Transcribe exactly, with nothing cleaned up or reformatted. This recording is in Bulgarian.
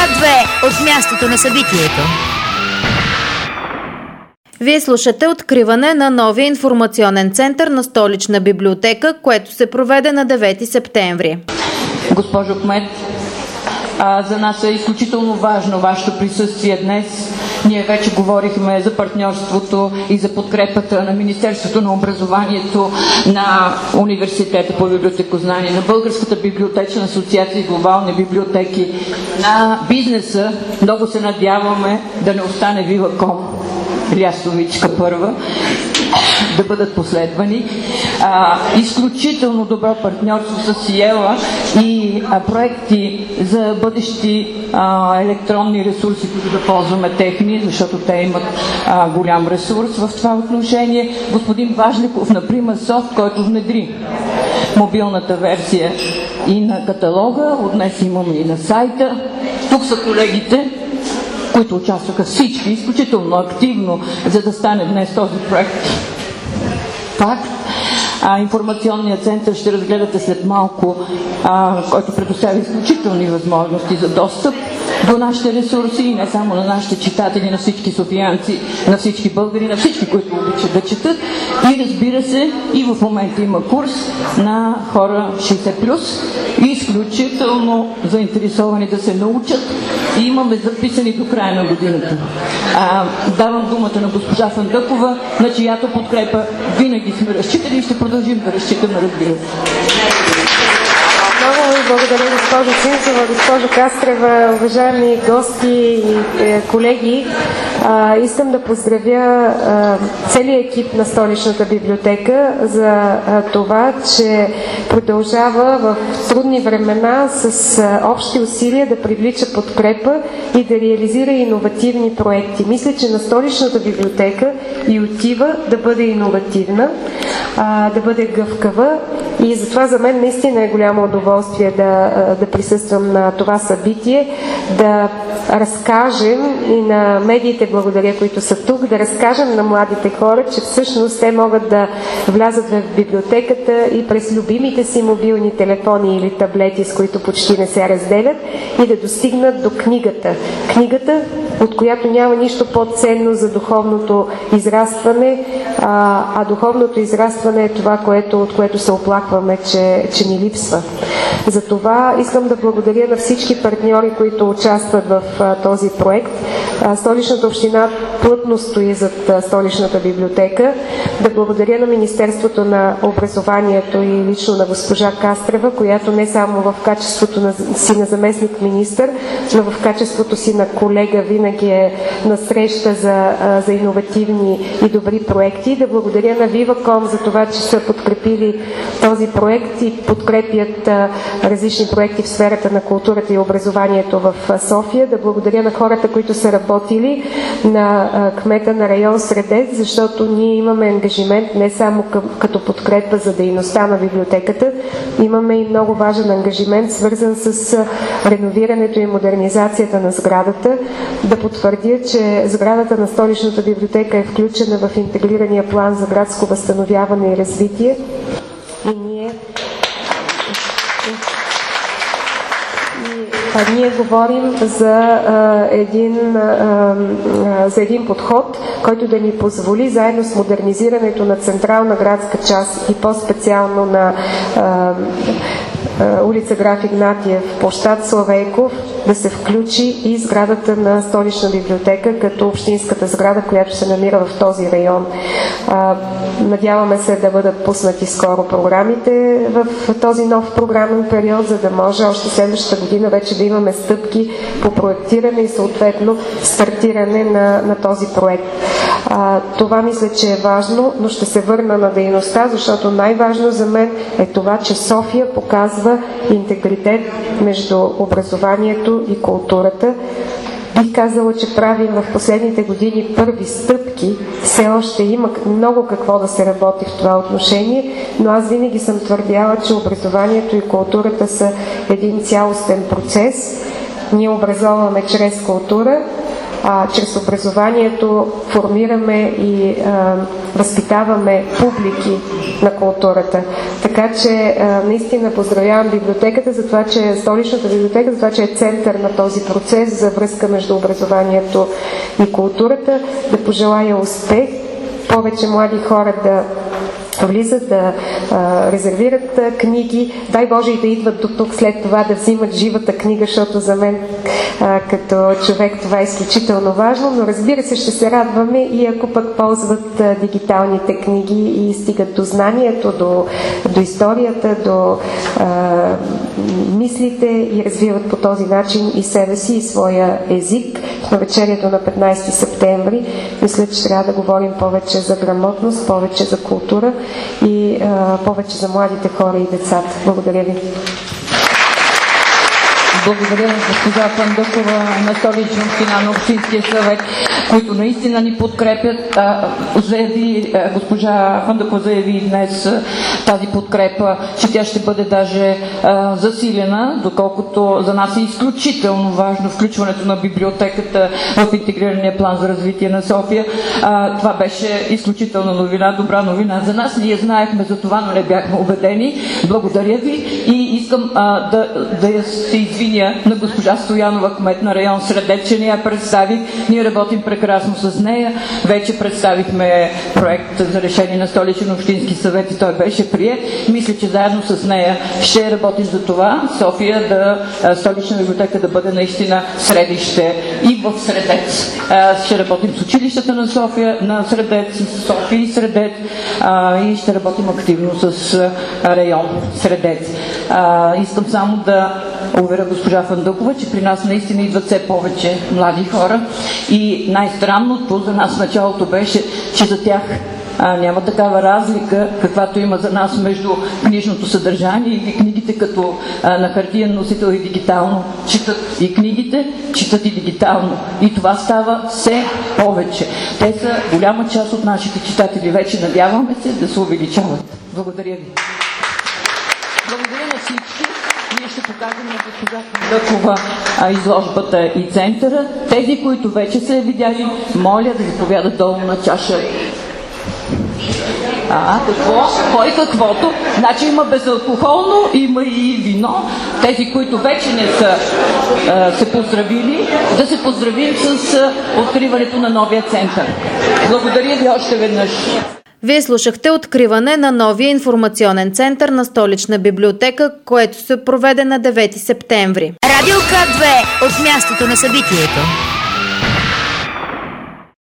две от мястото на събитието. Вие слушате откриване на новия информационен център на Столична библиотека, което се проведе на девети септември. Госпожо кмет, а, за нас е изключително важно вашето присъствие днес. Ние вече говорихме за партньорството и за подкрепата на Министерството на образованието, на Университета по библиотекознание, на Българската библиотечна асоциация и глобални библиотеки, на бизнеса. Много се надяваме да не остане Виваком, Лясовичка първа, да бъдат последвани. А, изключително добро партньорство с Сиела и а, проекти за бъдещи а, електронни ресурси, които да ползваме техни, защото те имат а, голям ресурс в това отношение. Господин Важликов, например, софт, който внедри мобилната версия и на каталога, от днес имаме и на сайта. Тук са колегите, които участваха всички изключително активно, за да стане днес този проект факт. А, информационният център ще разгледате след малко, а, който предоставя изключителни възможности за достъп до нашите ресурси и не само на нашите читатели, на всички софиянци, на всички българи, на всички, които обичат да четат. И разбира се, и в момента има курс на хора шейсет плюс, изключително заинтересовани да се научат и имаме записани до края на годината. А, давам думата на госпожа Фандъкова, на чиято подкрепа винаги сме разчитали и ще продължим да разчитаме, разбира се. Много ви благодаря, госпожо Цинцова, госпожо Кастрева, уважаеми гости и е, колеги. А, искам да поздравя а, целият екип на Столичната библиотека за а, това, че продължава в трудни времена с а, общи усилия да привлича подкрепа и да реализира иновативни проекти. Мисля, че на Столичната библиотека и отива да бъде иновативна, а, да бъде гъвкава и затова за мен наистина е голямо удоволствие да, да присъствам на това събитие, да разкажем и на медиите, благодаря, които са тук, да разкажем на младите хора, че всъщност те могат да влязат в библиотеката и през любимите си мобилни телефони или таблети, с които почти не се разделят, и да достигнат до книгата. Книгата, от която няма нищо по-ценно за духовното израстване, а, а духовното израстване е това, което, от което се оплакваме, че, че ни липсва. Затова искам да благодаря на всички партньори, които участват в а, този проект. А, Столичната община плътно стои зад а, Столичната библиотека. Да благодаря на Министерството на образованието и лично на госпожа Кастрева, която не само в качеството на, си на заместник министър, но в качеството си на колега винаги е на среща за, а, за иновативни и добри проекти. Да благодаря на Виваком за това, че са подкрепили този проект и подкрепят а, различни проекти в сферата на културата и образованието в София. Да благодаря на хората, които са работили, на а, кмета на район Средец, защото ние имаме ангажимент не само към, като подкрепа за дейността на библиотеката, имаме и много важен ангажимент, свързан с а, реновирането и модернизацията на сградата. Да потвърдя, че сградата на Столичната библиотека е включена в интегрирания план за градско възстановяване и развитие. И ние А ние говорим за, а, един, а, а, за един подход, който да ни позволи заедно с модернизирането на централна градска част и по-специално на а, а, улица Граф Игнатиев, площад Славейков, да се включи и сградата на Столична библиотека като общинската сграда, която се намира в този район. А, надяваме се да бъдат пуснати скоро програмите в този нов програмен период, за да може още следващата година вече да имаме стъпки по проектиране и съответно стартиране на, на този проект. А, това мисля, че е важно, но ще се върна на дейността, защото най-важно за мен е това, че София показва интегритет между образованието и културата. Бих казала, че правим в последните години първи стъпки. Все още има много какво да се работи в това отношение, но аз винаги съм твърдяла, че образованието и културата са един цялостен процес. Ние образоваме чрез култура, а, чрез образованието формираме и а, възпитаваме публики на културата. Така че а, наистина поздравявам библиотеката за това, че Столичната библиотека, за това, че е център на този процес за връзка между образованието и културата. Да пожелая успех, повече млади хора да влизат, да а, резервират а, книги. Дай Боже и да идват до тук след това да взимат живата книга, защото за мен а, като човек това е изключително важно, но разбира се ще се радваме и ако пък ползват а, дигиталните книги и стигат до знанието, до, до историята, до а, мислите и развиват по този начин и себе си, и своя език. В навечерието на петнайсети септември мисля, че трябва да говорим повече за грамотност, повече за култура и а, повече за младите хора и децата. Благодаря ви. Благодаря на госпожа Фандъкова, на Столична община, на Общинския съвет, които наистина ни подкрепят. А, заяви, а, госпожа Фандъкова заяви днес а, тази подкрепа, че тя ще бъде даже а, засилена, доколкото за нас е изключително важно включването на библиотеката в интегрирания план за развитие на София. А, това беше изключителна новина, добра новина за нас. Ние знаехме за това, но не бяхме убедени. Благодаря ви и искам а, да, да се извиня на госпожа Стоянова, кмет на район Средец, че не я представих. Ние работим прекрасно с нея. Вече представихме проект за решение на Столичен общински съвет и той беше приет. Мисля, че заедно с нея ще работим за това София да, Столична библиотека да бъде наистина средище и в Средец. Ще работим с училищата на София, на Средец, с София и Средец и ще работим активно с район Средец. Искам само да уверя госпожа Фандъкова, че при нас наистина идват все повече млади хора и най-странното за нас в началото беше, че за тях а, няма такава разлика, каквато има за нас между книжното съдържание и книгите като а, на хартиен носител и дигитално. Читат и книгите, читат и дигитално. И това става все повече. Те са голяма част от нашите читатели вече, надяваме се да се увеличават. Благодаря ви. Благодаря на всички. Ние ще покажем на госпожа Фандъкова изложбата и центъра. Тези, които вече са я видяли, моля да заповядат долу на чаша. А, какво? Кой каквото? Значи има безалкохолно, има и вино. Тези, които вече не са а, се поздравили, да се поздравим с а, откриването на новия център. Благодаря ви още веднъж. Вие слушахте откриване на новия информационен център на Столична библиотека, което се проведе на девети септември. Радио К две от мястото на събитието.